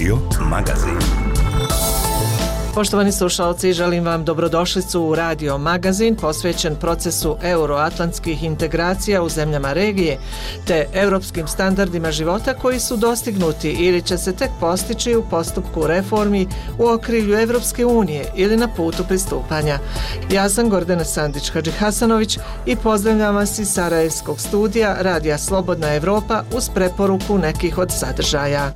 Radio Magazin. Poštovani slušalci, želim vam dobrodošlicu u Radio Magazin posvećen procesu euroatlantskih integracija u zemljama regije te europskim standardima života koji su dostignuti ili će se tek postići u postupku reformi u okrilju Evropske unije ili na putu pristupanja. Ja sam Gordana Sandić-Hadžihasanović i pozdravljam vas iz Sarajevskog studija Radija Slobodna Evropa uz preporuku nekih od sadržaja.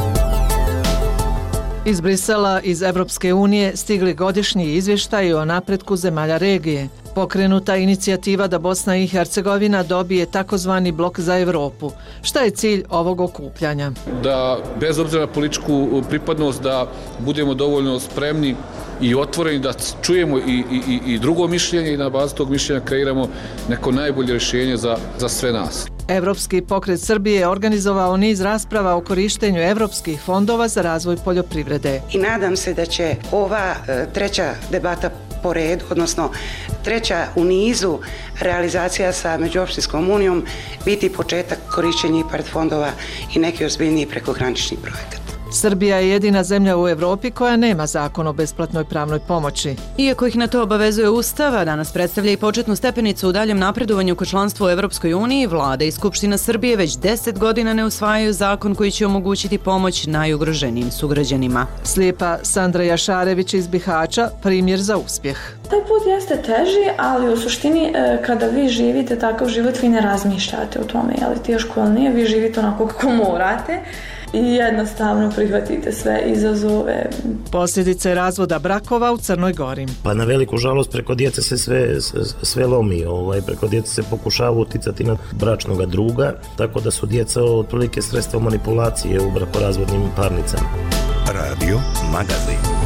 Iz Brisela iz Evropske unije stigli godišnji izvještaji o napretku zemalja regije. Pokrenuta inicijativa da Bosna i Hercegovina dobije takozvani blok za Evropu. Šta je cilj ovog okupljanja? Da bez obzira na političku pripadnost da budemo dovoljno spremni i otvoreni da čujemo i drugo mišljenje i na bazi tog mišljenja kreiramo neko najbolje rješenje za sve nas. Evropski pokret Srbije je organizovao niz rasprava o korištenju evropskih fondova za razvoj poljoprivrede. I nadam se da će ova treća debata po redu, odnosno treća u realizacija sa Međuopštinskom unijom biti početak korištenja IPARD fondova i neki ozbiljniji prekogranični projekat. Srbija je jedina zemlja u Evropi koja nema zakon o besplatnoj pravnoj pomoći. Iako ih na to obavezuje Ustava, danas predstavlja i početnu stepenicu u daljem napredovanju ka članstvu u Evropskoj uniji, Vlada i Skupština Srbije već 10 godina ne usvajaju zakon koji će omogućiti pomoć najugroženijim sugrađanima. Slijepa Sandra Jašarević iz Bihaća, primjer za uspjeh. Taj put jeste teži, ali u suštini kada vi živite takav život, vi ne razmišljate o tome, je li teško ili nije, vi živite onako kako morate. I jednostavno prihvatite sve izazove. Posljedice razvoda brakova u Crnoj Gori. Pa na veliku žalost preko djece se sve lomi. Preko djece se pokušava uticati na bračnog druga, tako da su djeca otprilike sredstvo manipulacije u brakorazvodnim parnicama. Radio Magazin.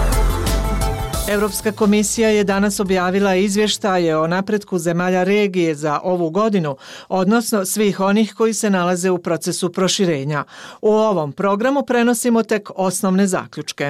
Europska komisija je danas objavila izvještaje o napretku zemalja regije za ovu godinu, odnosno svih onih koji se nalaze u procesu proširenja. U ovom programu prenosimo tek osnovne zaključke.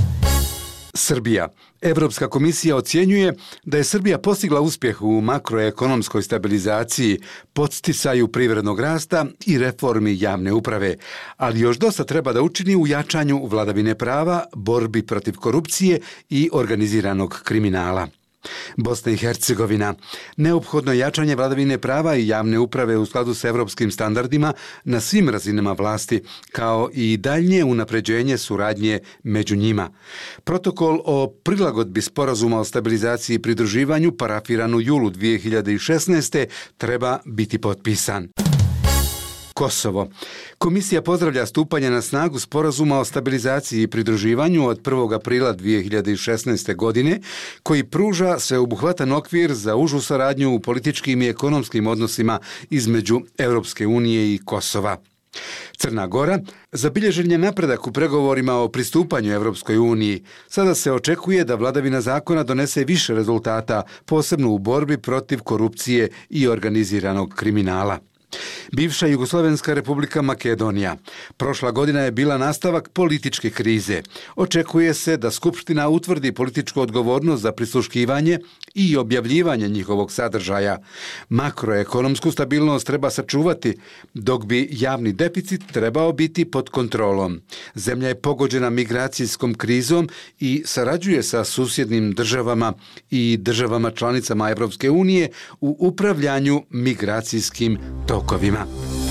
Srbija. Evropska komisija ocjenjuje da je Srbija postigla uspjeh u makroekonomskoj stabilizaciji, podsticaju privrednog rasta i reformi javne uprave, ali još dosta treba da učini u jačanju vladavine prava, borbi protiv korupcije i organiziranog kriminala. Bosna i Hercegovina. Neophodno jačanje vladavine prava i javne uprave u skladu s evropskim standardima na svim razinama vlasti, kao i daljnje unapređenje suradnje među njima. Protokol o prilagodbi sporazuma o stabilizaciji i pridruživanju parafiran u julu 2016. treba biti potpisan. Kosovo. Komisija pozdravlja stupanje na snagu sporazuma o stabilizaciji i pridruživanju od 1. aprila 2016. godine, koji pruža sveobuhvatan okvir za užu saradnju u političkim i ekonomskim odnosima između Europske unije i Kosova. Crna Gora. Zabilježen je napredak u pregovorima o pristupanju Europskoj uniji. Sada se očekuje da vladavina zakona donese više rezultata, posebno u borbi protiv korupcije i organiziranog kriminala. Bivša Jugoslovenska republika Makedonija. Prošla godina je bila nastavak političke krize. Očekuje se da Skupština utvrdi političku odgovornost za prisluškivanje i objavljivanje njihovog sadržaja. Makroekonomsku stabilnost treba sačuvati, dok bi javni deficit trebao biti pod kontrolom. Zemlja je pogođena migracijskom krizom i sarađuje sa susjednim državama i državama članicama Evropske unije u upravljanju migracijskim tokovima.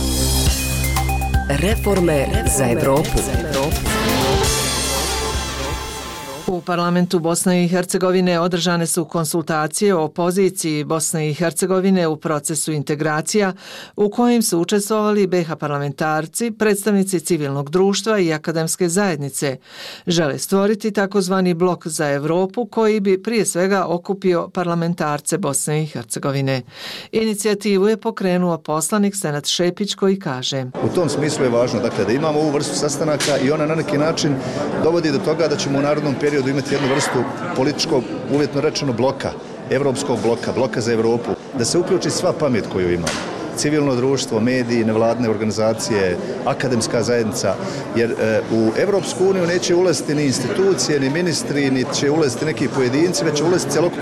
Reforme za Evropu. U parlamentu Bosne i Hercegovine održane su konsultacije o poziciji Bosne i Hercegovine u procesu integracija u kojim su učestvovali BiH parlamentarci, predstavnici civilnog društva i akademske zajednice. Žele stvoriti takozvani blok za Evropu koji bi prije svega okupio parlamentarce Bosne i Hercegovine. Inicijativu je pokrenuo poslanik Senad Šepić koji kaže: U tom smislu je važno da imamo ovu vrstu sastanaka i ona na neki način dovodi do toga da ćemo u narodnom periodu imati jednu vrstu političkog, uvjetno rečeno, bloka, evropskog bloka za Evropu, da se uključi sva pamet koju imamo. Civilno društvo, mediji, nevladne organizacije, akademska zajednica, jer u Evropsku uniju neće ulaziti ni institucije, ni ministri, ni će ulaziti neki pojedinci, već će ulaziti celokupno društvo.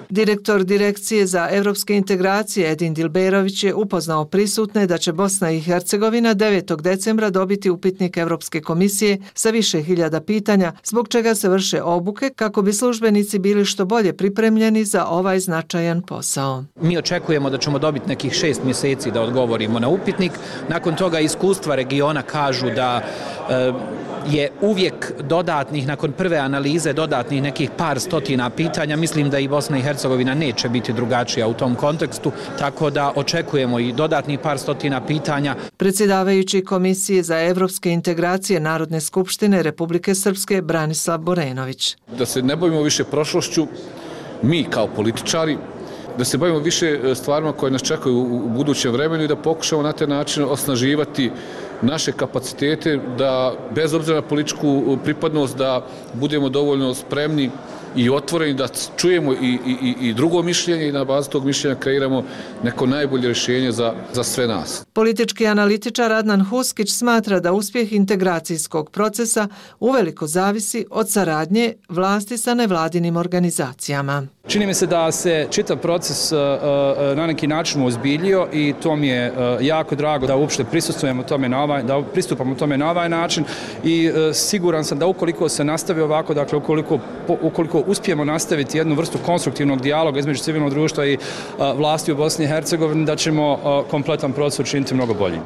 Direktor Direkcije za evropske integracije Edin Dilberović je upoznao prisutne da će Bosna i Hercegovina 9. decembra dobiti upitnik Evropske komisije sa više hiljada pitanja, zbog čega se vrše obuke kako bi službenici bili što bolje pripremljeni za ovaj značajan posao. Mi očekujemo da ćemo dobiti nekih 6 mjeseci da odgovorimo na upitnik. Nakon toga iskustva regiona kažu da je uvijek dodatnih, nakon prve analize, dodatnih nekih par stotina pitanja. Mislim da i Bosna i Hercegovina neće biti drugačija u tom kontekstu, tako da očekujemo i dodatnih par stotina pitanja. Predsjedavajući Komisije za evropske integracije Narodne skupštine Republike Srpske Branislav Borenović. Da se ne bavimo više prošlošću, mi kao političari, da se bavimo više stvarima koje nas čekaju u budućem vremenu i da pokušamo na taj način osnaživati naše kapacitete, da bez obzira na političku pripadnost da budemo dovoljno spremni i otvoreni da čujemo i drugo mišljenje i na bazi tog mišljenja kreiramo neko najbolje rješenje za sve nas. Politički analitičar Adnan Huskić smatra da uspjeh integracijskog procesa uveliko zavisi od saradnje vlasti sa nevladinim organizacijama. Čini mi se da se čitav proces na neki način ozbiljio i to mi je jako drago da uopšte prisustvujemo tome da pristupamo tome na ovaj način i siguran sam da ukoliko se nastavi ovako, dakle ukoliko uspijemo nastaviti jednu vrstu konstruktivnog dijaloga između civilnog društva i vlasti u Bosni i Hercegovini, da ćemo kompletan proces učiniti mnogo boljim.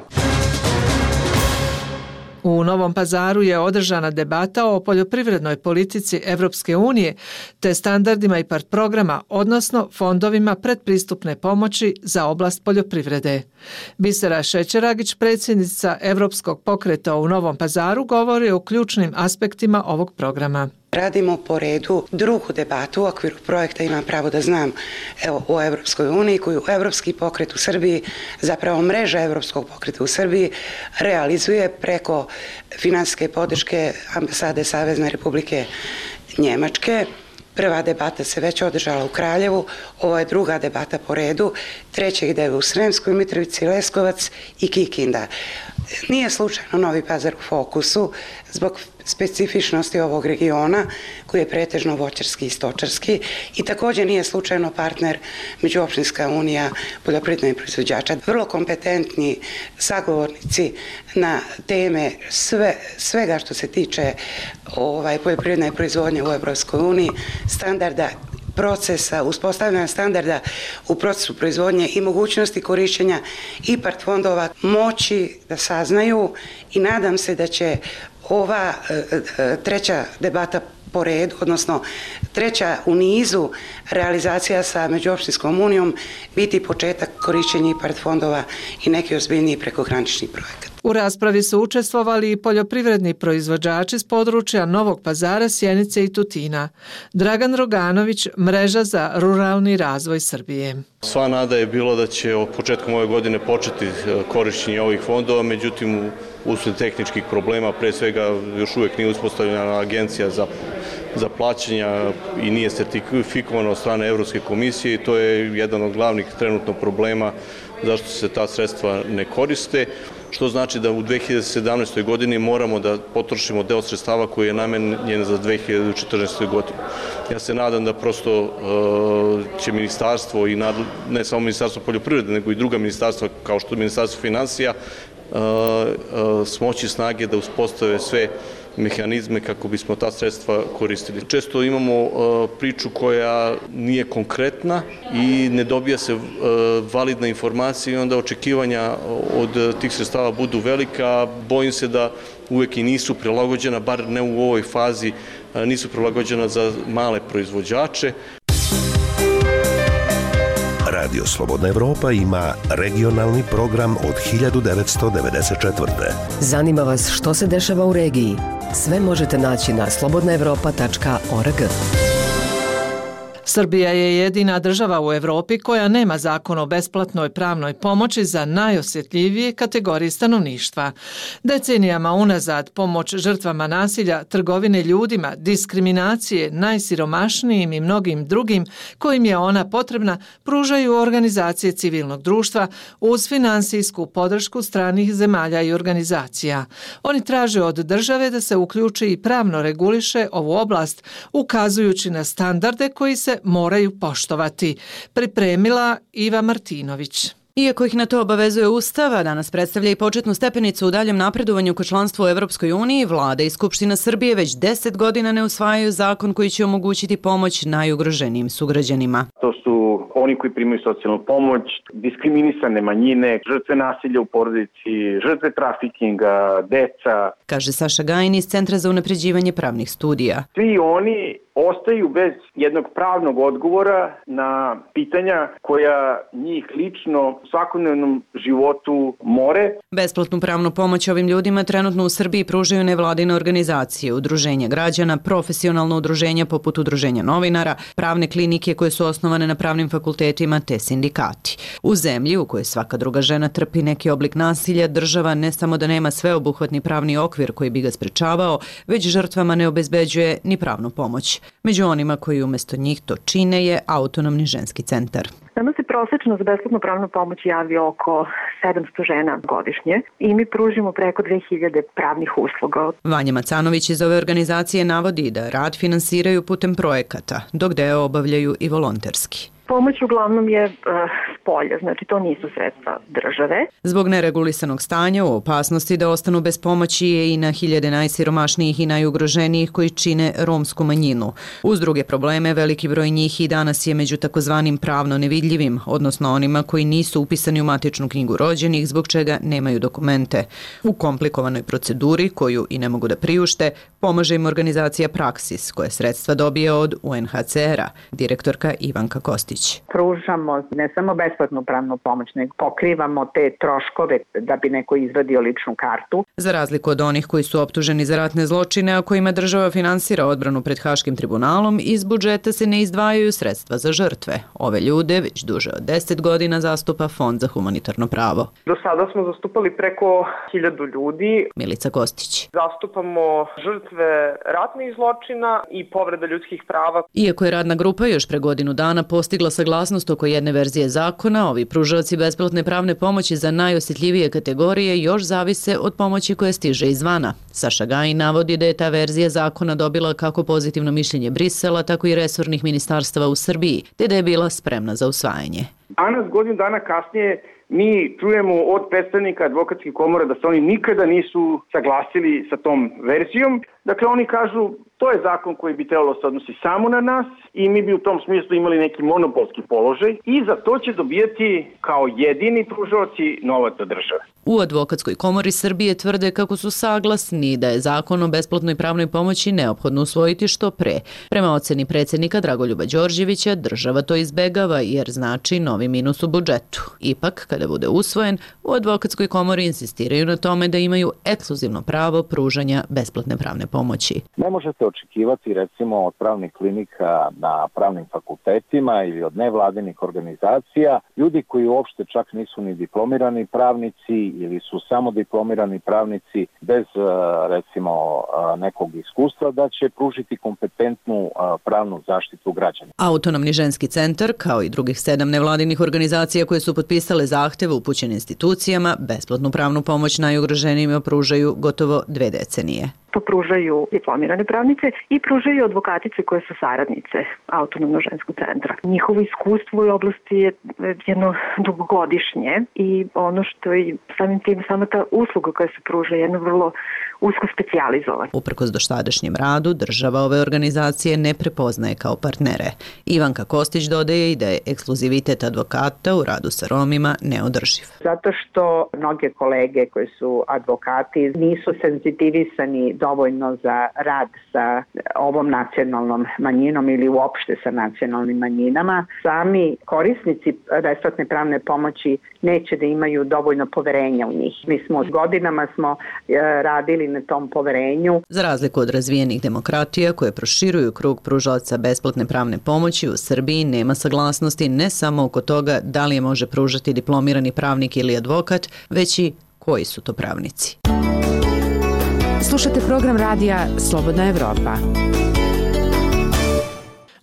U Novom Pazaru je održana debata o poljoprivrednoj politici Evropske unije te standardima IPARD programa, odnosno fondovima predpristupne pomoći za oblast poljoprivrede. Bisera Šećeragić, predsjednica Evropskog pokreta u Novom Pazaru, govori o ključnim aspektima ovog programa. Radimo po redu drugu debatu u okviru projekta Imam pravo da znam o Evropskoj uniji, koju Evropski pokret u Srbiji, zapravo mreža Evropskog pokreta u Srbiji, realizuje preko finansijske podrške ambasade Savezne Republike Njemačke. Prva debata se već održala u Kraljevu, ovo je druga debata po redu, treća ide u Sremskoj Mitrovici, Leskovac i Kikinda. Nije slučajno Novi Pazar u fokusu zbog specifičnosti ovog regiona koji je pretežno voćarski i stočarski i također nije slučajno partner Međuopštinska unija poljoprivrednih proizvođača. Vrlo kompetentni sagovornici na teme svega što se tiče poljoprivredne proizvodnje u Evropskoj uniji, standarda procesa, uspostavljanja standarda u procesu proizvodnje i mogućnosti korišćenja IPARD fondova moći da saznaju i nadam se da će ova treća debata po redu, odnosno treća u nizu realizacija sa Međuopštinskom unijom biti početak korišćenja IPARD fondova i neki ozbiljniji prekogranični projekat. U raspravi su učestvovali i poljoprivredni proizvođači s područja Novog Pazara, Sjenice i Tutina. Dragan Roganović, Mreža za ruralni razvoj Srbije. Sva nada je bilo da će početkom ove godine početi korišćenje ovih fondova, međutim usled tehničkih problema, pre svega još uvijek nije uspostavljena agencija za plaćanja i nije sertifikovana od strane Evropske komisije i to je jedan od glavnih trenutno problema zašto se ta sredstva ne koriste, što znači da u 2017. godini moramo da potrošimo deo sredstava koji je namenjen za 2014. godinu. Ja se nadam da prosto će ministarstvo i ne samo ministarstvo poljoprivrede, nego i druga ministarstva kao što je ministarstvo finansija smoći snage da uspostave sve mehanizme kako bismo ta sredstva koristili. Često imamo priču koja nije konkretna i ne dobija se validna informacija i onda očekivanja od tih sredstava budu velika. Bojim se da uvijek i nisu prilagođena, bar ne u ovoj fazi, nisu prilagođena za male proizvođače. Radio Slobodna Evropa ima regionalni program od 1994. Zanima vas što se dešava u regiji? Sve možete naći na slobodnaevropa.org. Srbija je jedina država u Evropi koja nema zakon o besplatnoj pravnoj pomoći za najosjetljivije kategorije stanovništva. Decenijama unazad pomoć žrtvama nasilja, trgovine ljudima, diskriminacije, najsiromašnijim i mnogim drugim kojim je ona potrebna pružaju organizacije civilnog društva uz finansijsku podršku stranih zemalja i organizacija. Oni traže od države da se uključi i pravno reguliše ovu oblast, ukazujući na standarde koji se moraju poštovati. Pripremila Iva Martinović. Iako ih na to obavezuje Ustava, danas predstavlja i početnu stepenicu u daljem napredovanju ka članstvu u Evropskoj uniji, Vlada i Skupština Srbije već 10 godina ne usvajaju zakon koji će omogućiti pomoć najugroženijim sugrađanima. To su oni koji primaju socijalnu pomoć, diskriminisane manjine, žrtve nasilja u porodici, žrtve trafikinga, deca. Kaže Saša Gajin iz Centra za unapređivanje pravnih studija. Svi oni ostaju bez jednog pravnog odgovora na pitanja koja njih lično u svakodnevnom životu more. Besplatnu pravnu pomoć ovim ljudima trenutno u Srbiji pružaju nevladine organizacije, udruženja građana, profesionalno udruženja poput udruženja novinara, pravne klinike koje su osnovane na pravnim fakultetima te sindikati. U zemlji u kojoj svaka druga žena trpi neki oblik nasilja, država ne samo da nema sveobuhvatni pravni okvir koji bi ga sprečavao, već žrtvama ne obezbeđuje ni pravnu pomoć. Među onima koji umjesto njih to čine je Autonomni ženski centar. Nama se prosečno za besplatnu pravnu pomoć javi oko 700 žena godišnje i mi pružimo preko 2000 pravnih usluga. Vanja Macanović iz ove organizacije navodi da rad finansiraju putem projekata, dok deo obavljaju i volonterski. Pomoć uglavnom je spolja, znači to nisu sredstva države. Zbog neregulisanog stanja u opasnosti da ostanu bez pomoći je i na hiljade najsiromašnijih i najugroženijih koji čine romsku manjinu. Uz druge probleme, veliki broj njih i danas je među takozvanim pravno nevidljivim, odnosno onima koji nisu upisani u matičnu knjigu rođenih, zbog čega nemaju dokumente. U komplikovanoj proceduri, koju i ne mogu da priušte, pomaže im organizacija Praksis, koja sredstva dobije od UNHCR-a, direktorka Ivanka Kostić. Pružamo ne samo besplatnu pravnu pomoć, nego pokrivamo te troškove da bi neko izvadio ličnu kartu. Za razliku od onih koji su optuženi za ratne zločine, a kojima država finansira odbranu pred Haškim tribunalom, iz budžeta se ne izdvajaju sredstva za žrtve. Ove ljude već duže od 10 godina zastupa Fond za humanitarno pravo. Do sada smo zastupali preko 1000 ljudi. Milica Kostić. Zastupamo žrtve ratnih zločina i povreda ljudskih prava. Iako je radna grupa još pre godinu dana postigla saglasnost oko jedne verzije zakona, ovi pružaoci besplatne pravne pomoći za najosjetljivije kategorije još zavise od pomoći koja stiže izvana. Saša Gajin navodi da je ta verzija zakona dobila kako pozitivno mišljenje Brisela, tako i resornih ministarstava u Srbiji, te da je bila spremna za usvajanje. Danas, godinu dana kasnije, mi čujemo od predstavnika advokatskih komora da se oni nikada nisu saglasili sa tom verzijom. Dakle, oni kažu, to je zakon koji bi trebalo se odnosi samo na nas i mi bi u tom smislu imali neki monopolski položaj i za to će dobijati kao jedini pružaoci novac od države. U Advokatskoj komori Srbije tvrde kako su saglasni da je zakon o besplatnoj pravnoj pomoći neophodno usvojiti što pre. Prema oceni predsjednika Dragoljuba Đorđevića, država to izbegava jer znači novi minus u budžetu. Ipak, kada bude usvojen, u Advokatskoj komori insistiraju na tome da imaju ekskluzivno pravo pružanja besplatne pravne pomoći. Ne možete očekivati recimo od pravnih klinika na pravnim fakultetima ili od nevladinih organizacija, ljudi koji uopšte čak nisu ni diplomirani pravnici ili su samo diplomirani pravnici bez recimo nekog iskustva da će pružiti kompetentnu pravnu zaštitu građana. Autonomni ženski centar, kao i drugih 7 nevladinih organizacija koje su potpisale zahteve upućene institucijama, besplatnu pravnu pomoć najugroženijima pružaju gotovo 2 decenije. To pružaju diplomirane pravnice i pružaju advokatice koje su saradnice Autonomnog ženskog centra. Njihovo iskustvo u oblasti je jedno dugogodišnje i ono što je samim tim sama ta usluga koja se pruža je jedno vrlo usko specijalizovana. Uprkos dosadašnjem radu, država ove organizacije ne prepoznaje kao partnere. Ivanka Kostić dodaje i da je ekskluzivitet advokata u radu sa Romima neodrživ. Zato što mnoge kolege koji su advokati nisu senzitivisani dovoljno za rad sa ovom nacionalnom manjinom ili uopšte sa nacionalnim manjinama. Sami korisnici besplatne pravne pomoći neće da imaju dovoljno poverenja u njih. Mi smo godinama radili na tom poverenju. Za razliku od razvijenih demokratija koje proširuju krug pružalaca besplatne pravne pomoći, u Srbiji nema saglasnosti ne samo oko toga da li je može pružati diplomirani pravnik ili advokat, već i koji su to pravnici. Slušate program radija Slobodna Evropa.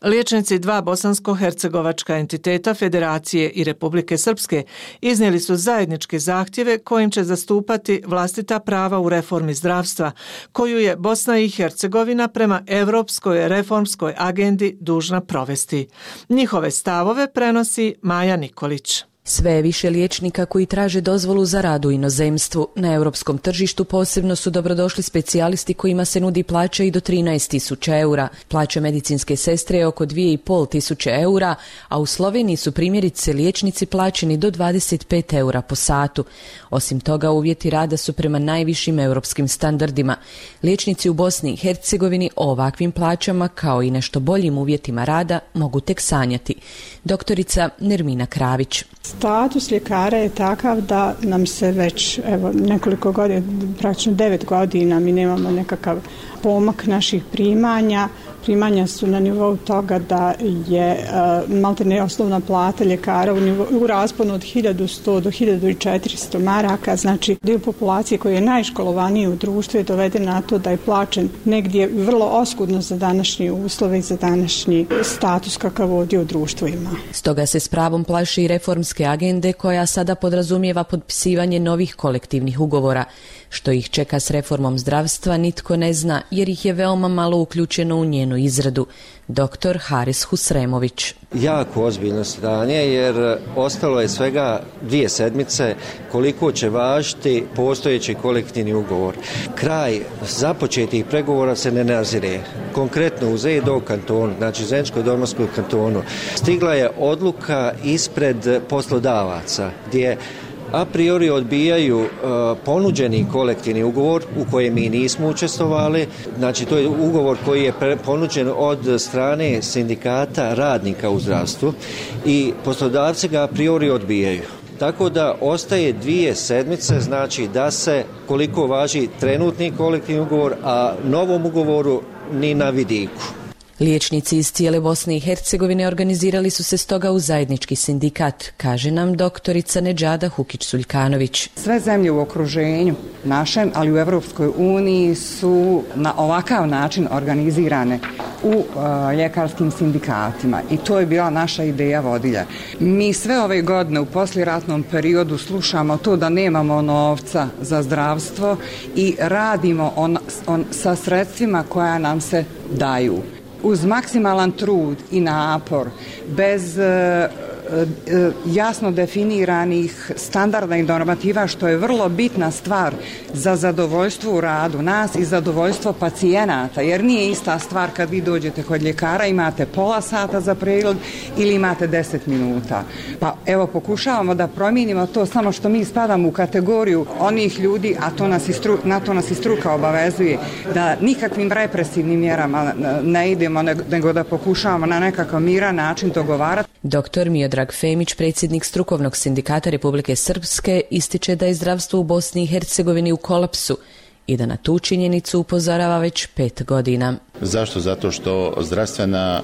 Liječnici dva bosansko-hercegovačka entiteta Federacije i Republike Srpske iznijeli su zajedničke zahtjeve kojim će zastupati vlastita prava u reformi zdravstva, koju je Bosna i Hercegovina prema Europskoj reformskoj agendi dužna provesti. Njihove stavove prenosi Maja Nikolić. Sve je više liječnika koji traže dozvolu za rad u inozemstvu. Na europskom tržištu posebno su dobrodošli specijalisti kojima se nudi plaća i do 13.000 eura. Plaća medicinske sestre je oko 2.500 eura, a u Sloveniji su primjerice liječnici plaćeni do 25 eura po satu. Osim toga, uvjeti rada su prema najvišim europskim standardima. Liječnici u Bosni i Hercegovini o ovakvim plaćama, kao i nešto boljim uvjetima rada, mogu tek sanjati. Doktorica Nermina Kravić. Status ljekara je takav da nam se već nekoliko godina, praktično 9 godina, mi nemamo nekakav pomak naših primanja. Primanja su na nivou toga da je maltene osnovna plata ljekara u rasponu od 1100 do 1400 maraka. Znači, dio populacije koji je najškolovaniji u društvu je doveden na to da je plaćen negdje vrlo oskudno za današnje uslove i za današnji status kakav ovdje u društvu ima. Stoga se s pravom plaši i reformske agende koja sada podrazumijeva potpisivanje novih kolektivnih ugovora. Što ih čeka s reformom zdravstva nitko ne zna jer ih je veoma malo uključeno u njenu izradu. Dr. Haris Husremović. Jako ozbiljno stanje jer ostalo je svega 2 sedmice koliko će važiti postojeći kolektivni ugovor. Kraj započetih pregovora se ne nazire. Konkretno u ZEDO kantonu, znači Zeničko-Domorskog kantonu, stigla je odluka ispred poslodavaca gdje a priori odbijaju ponuđeni kolektivni ugovor u kojem mi nismo učestvovali. Znači to je ugovor koji je ponuđen od strane sindikata radnika u zdravstvu i poslodavci ga a priori odbijaju. Tako da ostaje 2 sedmice, znači da se koliko važi trenutni kolektivni ugovor, a novom ugovoru ni na vidiku. Liječnici iz cijele Bosne i Hercegovine organizirali su se stoga u zajednički sindikat, kaže nam doktorica Nedžada Hukić-Suljkanović. Sve zemlje u okruženju našem, ali u Europskoj uniji su na ovakav način organizirane u ljekarskim sindikatima i to je bila naša ideja vodilja. Mi sve ove godine u poslijeratnom periodu slušamo to da nemamo novca za zdravstvo i radimo sa sredstvima koja nam se daju. Uz maksimalan trud i napor, bez jasno definiranih standarda i normativa, što je vrlo bitna stvar za zadovoljstvo u radu nas i zadovoljstvo pacijenata, jer nije ista stvar kad vi dođete kod ljekara, imate pola sata za pregled ili imate 10 minuta. Pa evo pokušavamo da promijenimo to, samo što mi spadamo u kategoriju onih ljudi, a na to nas i struka obavezuje, da nikakvim represivnim mjerama ne idemo, nego da pokušavamo na nekakav miran način dogovarati. Doktor Miodrag Femić, predsjednik strukovnog sindikata Republike Srpske, ističe da je zdravstvo u Bosni i Hercegovini u kolapsu i da na tu činjenicu upozorava već 5 godina. Zašto? Zato što zdravstvena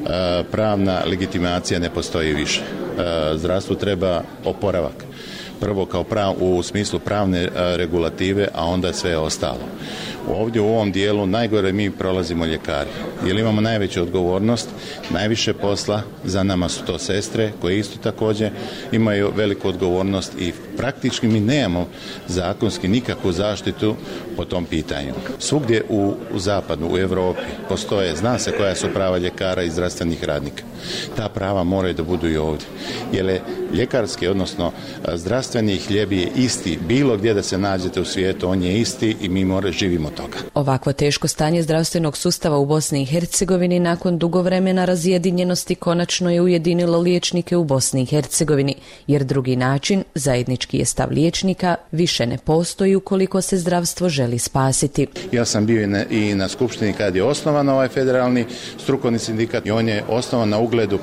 pravna legitimacija ne postoji više. Zdravstvu treba oporavak. Prvo u smislu pravne regulative, a onda sve ostalo. Ovdje u ovom dijelu najgore mi prolazimo ljekari, jer imamo najveću odgovornost, najviše posla, za nama su to sestre koje isto također imaju veliku odgovornost i praktički mi nemamo zakonski nikakvu zaštitu po tom pitanju. Svugdje u zapadu, u Europi postoje, zna se koja su prava ljekara i zdravstvenih radnika. Ta prava moraju da budu i ovdje, jer je ljekarski, odnosno zdravstveni hljeb je isti, bilo gdje da se nađete u svijetu, on je isti i mi živimo toga. Ovakvo teško stanje zdravstvenog sustava u Bosni i Hercegovini nakon dugo vremena razjedinjenosti konačno je ujedinilo liječnike u Bosni i Hercegovini, jer drugi način, zajednički je stav liječnika, više ne postoji ukoliko se zdravstvo želi spasiti. Ja sam bio i na skupštini kad je osnovan ovaj federalni strukovni sindikat i on je osnovan na ugledu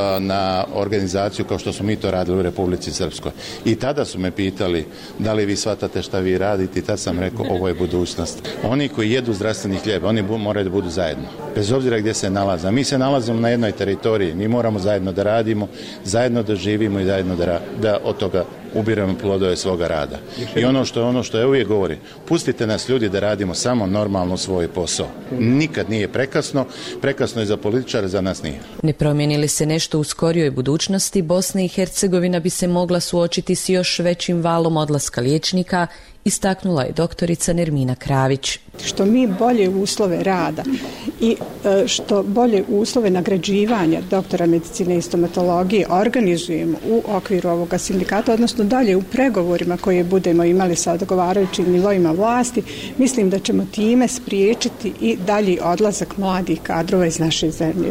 na organizaciju kao što smo mi to radili u Republici Srpskoj. I tada su me pitali da li vi shvatate šta vi radite i tad sam rekao ovo je budućnost. Oni koji jedu zdravstveni hljeb, oni moraju da budu zajedno. Bez obzira gdje se nalaze. Mi se nalazimo na jednoj teritoriji, mi moramo zajedno da radimo, zajedno da živimo i zajedno da od toga ubiremo plodove svoga rada. I ono što ja uvijek govorim, pustite nas ljudi da radimo samo normalno svoj posao. Nikad nije prekasno je za političare, za nas nije. Ne promijeni li se nešto u skorijoj budućnosti, Bosna i Hercegovina bi se mogla suočiti s još većim valom odlaska liječnika, istaknula je doktorica Nermina Kravić. Što mi bolje uslove rada i što bolje uslove nagrađivanja doktora medicine i stomatologije organizujemo u okviru ovoga sindikata, odnosno dalje u pregovorima koje budemo imali sa odgovarajućim nivoima vlasti, mislim da ćemo time spriječiti i dalji odlazak mladih kadrova iz naše zemlje.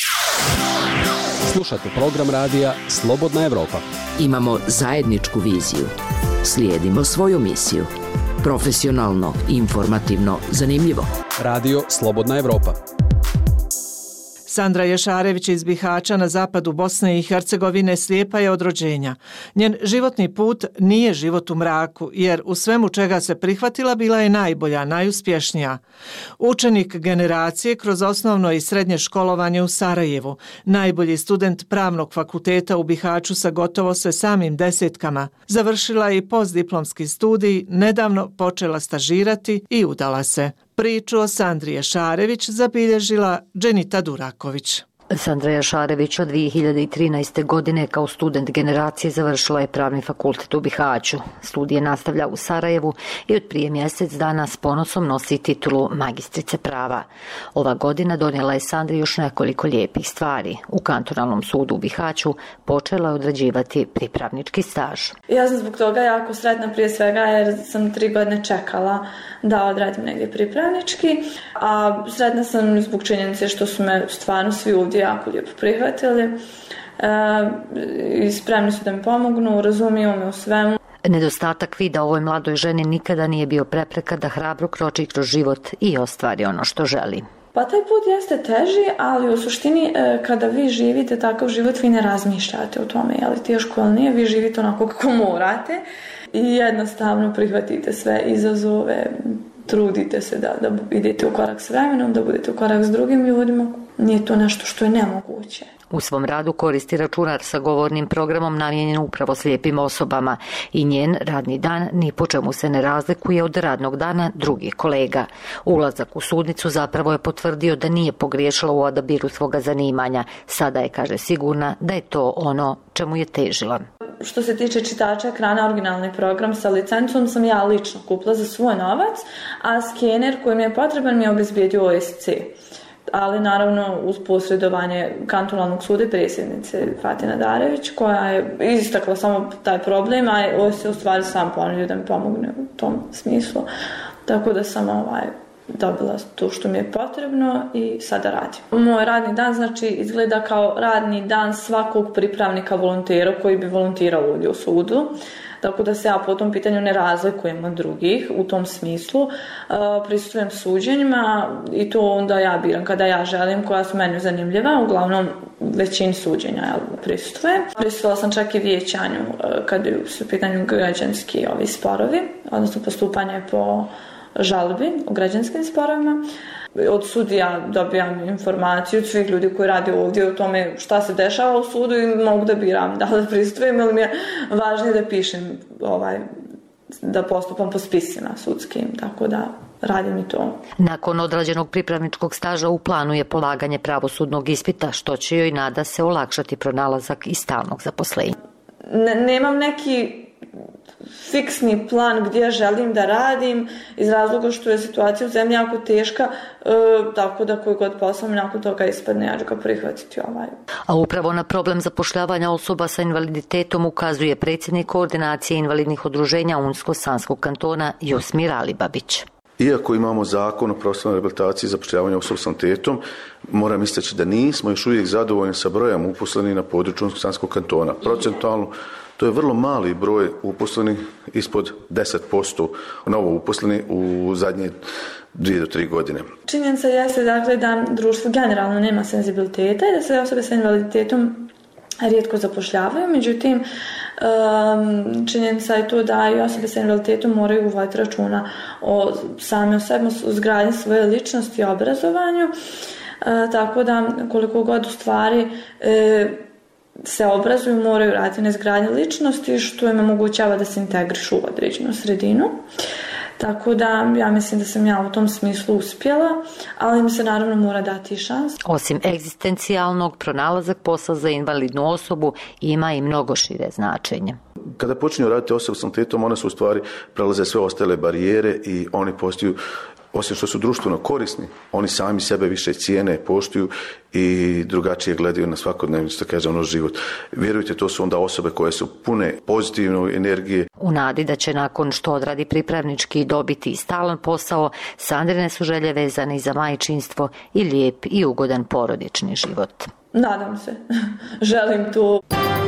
Slušate program radija Slobodna Evropa. Imamo zajedničku viziju. Slijedimo svoju misiju. Profesionalno, informativno, zanimljivo. Radio Slobodna Evropa. Sandra Ješarević iz Bihaća na zapadu Bosne i Hercegovine slijepa je od rođenja. Njen životni put nije život u mraku, jer u svemu čega se prihvatila bila je najbolja, najuspješnija. Učenik generacije kroz osnovno i srednje školovanje u Sarajevu, najbolji student pravnog fakulteta u Bihaću sa gotovo sve samim desetkama. Završila je i postdiplomski studij, nedavno počela stažirati i udala se. Priču o Sandri Ješarević zabilježila Dženita Duraković. Sandra Ješarević od 2013. godine kao student generacije završila je pravni fakultet u Bihaću. Studije nastavlja u Sarajevu i od prije mjesec dana s ponosom nosi titulu magistrice prava. Ova godina donijela je Sandri još nekoliko lijepih stvari. U kantonalnom sudu u Bihaću počela je odrađivati pripravnički staž. Ja sam zbog toga jako sretna prije svega jer sam 3 godine čekala da odradim negdje pripravnički, a sretna sam zbog činjenice što su me stvarno svi ovdje jako lijepo prihvatili i spremni su da mi pomognu, razumiju me u svemu. Nedostatak vida ovoj mladoj ženi nikada nije bio prepreka da hrabro kroči kroz život i ostvari ono što želi. Pa taj put jeste teži, ali u suštini kada vi živite takav život, vi ne razmišljate o tome, je li teško ili nije, vi živite onako kako morate i jednostavno prihvatite sve izazove, trudite se da idete u korak s vremenom, da budete u korak s drugim ljudima. Nije to nešto što je nemoguće. U svom radu koristi računar sa govornim programom namijenjen upravo slijepim osobama i njen radni dan ni po čemu se ne razlikuje od radnog dana drugih kolega. Ulazak u sudnicu zapravo je potvrdio da nije pogriješila u odabiru svoga zanimanja. Sada je, kaže, sigurna da je to ono čemu je težila. Što se tiče čitača ekrana, originalni program sa licencom sam ja lično kupila za svoj novac, a skener koji mi je potreban mi je obezbijedio OSC. Ali naravno uz posredovanje kantonalnog suda i predsjednice Fatine Darević koja je istakla samo taj problem, a OSC u stvari sam ponudio da mi pomogne u tom smislu. Tako da sam dobila to što mi je potrebno i sada radim. Moj radni dan izgleda kao radni dan svakog pripravnika volontera koji bi volontirao ovdje u sudu. Tako da se ja po tom pitanju ne razlikujem od drugih u tom smislu. Prisustvujem suđenjima i to onda ja biram kada ja želim, koja su meni zanimljiva. Uglavnom većini suđenja prisustvujem. Prisustvovala sam čak i vijećanju kada su u pitanju građanski sporovi, odnosno postupanje po žalbi u građanskim sporovima. Od sudija dobijam informaciju od svih ljudi koji rade ovdje o tome šta se dešava u sudu i mogu da biram da li pristupim ili mi je važnije da pišem, da postupam po spisima sudskim, tako da radim i to. Nakon odrađenog pripravničkog staža u planu je polaganje pravosudnog ispita, što će joj, nada se, olakšati pronalazak i stalnog zaposlenja. Nemam neki fiksni plan gdje želim da radim iz razloga što je situacija u zemlji jako teška, tako da koji god posao mi nakon toga ispadne, ja ću ga prihvatiti . A upravo na problem zapošljavanja osoba sa invaliditetom ukazuje predsjednik koordinacije invalidnih udruženja Unsko-Sanskog kantona Josmir Alibabić. Iako imamo zakon o profesionalnoj rehabilitaciji i zapošljavanju osoba s invaliditetom, moram istaći da nismo još uvijek zadovoljni sa brojem uposlenih na području Unsko-Sanskog kantona. Procentualno to je vrlo mali broj uposlenih, ispod 10% novo uposleni u zadnje 2 do 3 godine. Činjenica jeste da društvo generalno nema senzibiliteta i da se osobe sa invaliditetom rijetko zapošljavaju, međutim činjenica je to da i osobe sa invaliditetom moraju voditi računa o sami o sebi, o izgradnji svoje ličnosti i obrazovanju, tako da koliko god u stvari se obrazuju, moraju raditi na izgradnji ličnosti, što im omogućava da se integrišu u određenu sredinu. Tako da ja mislim da sam ja u tom smislu uspjela, ali im se naravno mora dati i šans. Osim egzistencijalnog, pronalazak posla za invalidnu osobu ima i mnogo šire značenje. Kada počinju raditi osobe s invaliditetom, one su u stvari prelaze sve ostale barijere i oni postaju, osim što su društveno korisni, oni sami sebe više cijene, poštuju i drugačije gledaju na svakodnevni, što kažem, život. Vjerujte, to su onda osobe koje su pune pozitivne energije. U nadi da će nakon što odradi pripravnički dobiti stalan posao, Sandrine su želje vezane i za majčinstvo i lijep i ugodan porodični život. Nadam se. Želim tu.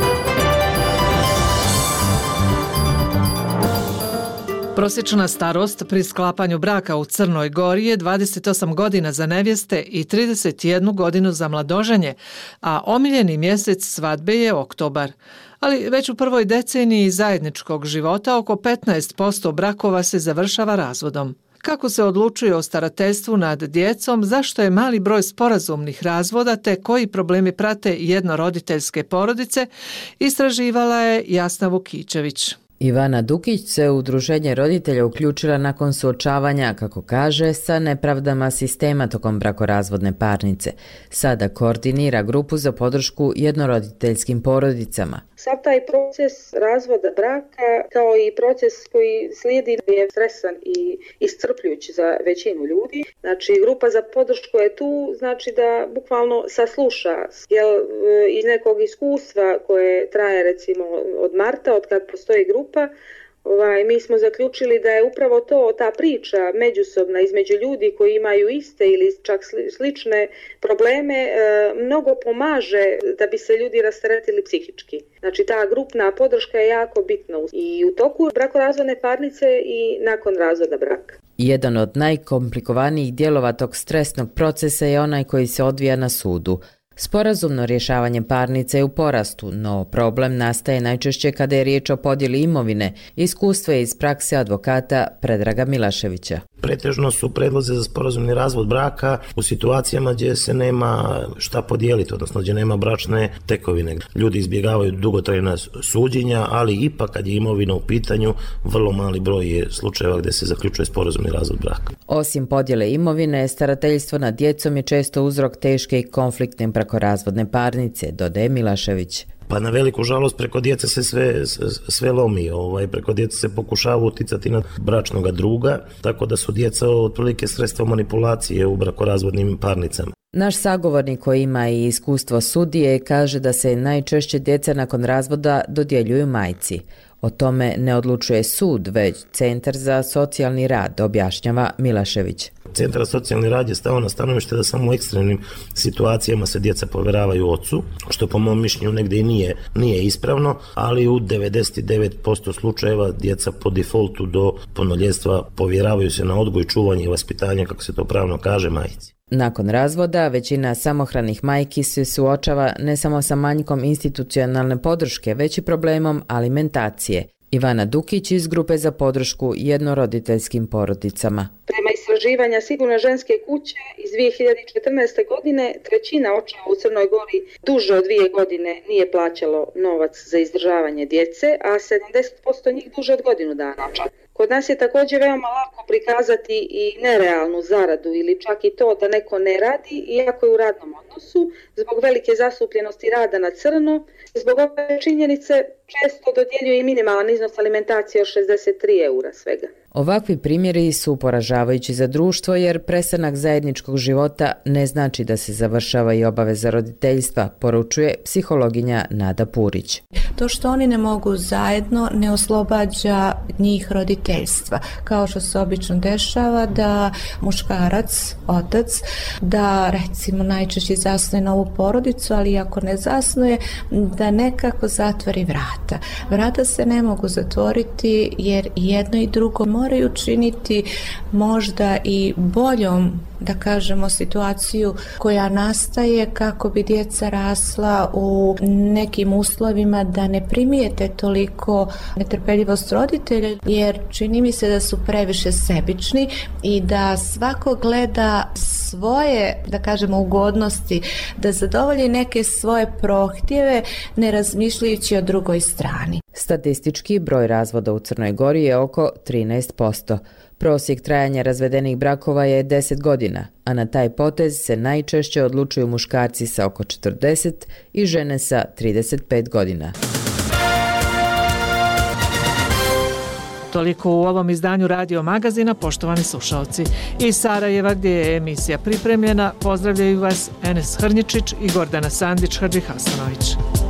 Prosječna starost pri sklapanju braka u Crnoj Gori je 28 godina za nevjeste i 31 godinu za mladoženje, a omiljeni mjesec svadbe je oktobar. Ali već u prvoj deceniji zajedničkog života oko 15% brakova se završava razvodom. Kako se odlučuje o starateljstvu nad djecom, zašto je mali broj sporazumnih razvoda te koji problemi prate jednoroditeljske porodice, istraživala je Jasna Vukičević. Ivana Dukić se u udruženje roditelja uključila nakon suočavanja, kako kaže, sa nepravdama sistema tokom brakorazvodne parnice. Sada koordinira grupu za podršku jednoroditeljskim porodicama. Sav taj proces razvoda braka, kao i proces koji slijedi, je stresan i iscrpljujući za većinu ljudi. Znači, grupa za podršku je tu, znači da bukvalno sasluša. Iz nekog iskustva koje traje recimo od marta, od kad postoji grupa, mi smo zaključili da je upravo ta priča međusobna između ljudi koji imaju iste ili čak slične probleme mnogo pomaže da bi se ljudi rasteretili psihički. Znači ta grupna podrška je jako bitna i u toku brakorazvodne parnice i nakon razvoda braka. Jedan od najkomplikovanijih dijelova tog stresnog procesa je onaj koji se odvija na sudu. Sporazumno rješavanje parnice je u porastu, no problem nastaje najčešće kada je riječ o podjeli imovine. Iskustvo je iz prakse advokata Predraga Milaševića. Pretežno su predlozi za sporazumni razvod braka u situacijama gdje se nema šta podijeliti, odnosno gdje nema bračne tekovine. Ljudi izbjegavaju dugotrajna suđenja, ali ipak kad je imovina u pitanju, vrlo mali broj je slučajeva gdje se zaključuje sporazumni razvod braka. Osim podjele imovine, starateljstvo nad djecom je često uzrok teške i konfliktne brakorazvodne parnice, dodaje Milašević. Pa na veliku žalost preko djece se sve lomi, preko djece se pokušava uticati na bračnog druga, tako da su djeca otprilike sredstvo manipulacije u brakorazvodnim parnicama. Naš sagovornik koji ima i iskustvo sudije kaže da se najčešće djeca nakon razvoda dodjeljuju majci. O tome ne odlučuje sud, već Centar za socijalni rad, objašnjava Milašević. Centar za socijalni rad je stao na stanovište da samo u ekstremnim situacijama se djeca povjeravaju ocu, što po mom mišljenju negdje i nije ispravno, ali u 99% slučajeva djeca po defaultu do punoljetstva povjeravaju se na odgoj, čuvanje i vaspitanje, kako se to pravno kaže, majci. Nakon razvoda, većina samohranih majki se suočava ne samo sa manjkom institucionalne podrške, već i problemom alimentacije. Ivana Dukić iz grupe za podršku jednoroditeljskim porodicama. Prema istraživanja Sigurne ženske kuće iz 2014. godine, trećina očeva u Crnoj Gori duže od 2 godine nije plaćalo novac za izdržavanje djece, a 70% njih duže od godinu dana. Kod nas je također veoma lako prikazati i nerealnu zaradu ili čak i to da neko ne radi iako je u radnom odnosu, zbog velike zastupljenosti rada na crno. Zbog ove činjenice često dodjeljuje i minimalan iznos alimentacije od 63 eura svega. Ovakvi primjeri su poražavajući za društvo jer prestanak zajedničkog života ne znači da se završava i obaveza roditeljstva, poručuje psihologinja Nada Purić. To što oni ne mogu zajedno ne oslobađa njih roditeljstva. Kao što se obično dešava da muškarac, otac, da recimo najčešće zasnuje novu porodicu, ali ako ne zasnuje, da nekako zatvori vrata. Vrata se ne mogu zatvoriti jer jedno i drugo moraju činiti možda i boljom, da kažemo, situaciju koja nastaje kako bi djeca rasla u nekim uslovima da ne primijete toliko netrpeljivost roditelja, jer čini mi se da su previše sebični i da svako gleda svoje, da kažemo, ugodnosti, da zadovolji neke svoje prohtjeve, ne razmišljajući o drugoj strani. Statistički broj razvoda u Crnoj Gori je oko 13%. Prosjek trajanja razvedenih brakova je 10 godina, a na taj potez se najčešće odlučuju muškarci sa oko 40 i žene sa 35 godina. Toliko u ovom izdanju Radio Magazina, poštovani slušalci. Iz Sarajeva, gdje je emisija pripremljena, pozdravljaju vas Enes Hrnjičić i Gordana Sandić-Hadžihasanović.